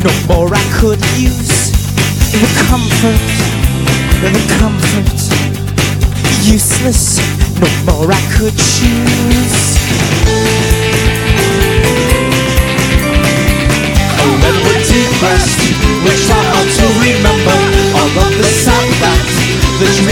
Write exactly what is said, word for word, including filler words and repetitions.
no more I could use. The comfort, the comfort, useless, no more I could choose. Oh, when we're depressed, we try hard to remember all of the sad facts, the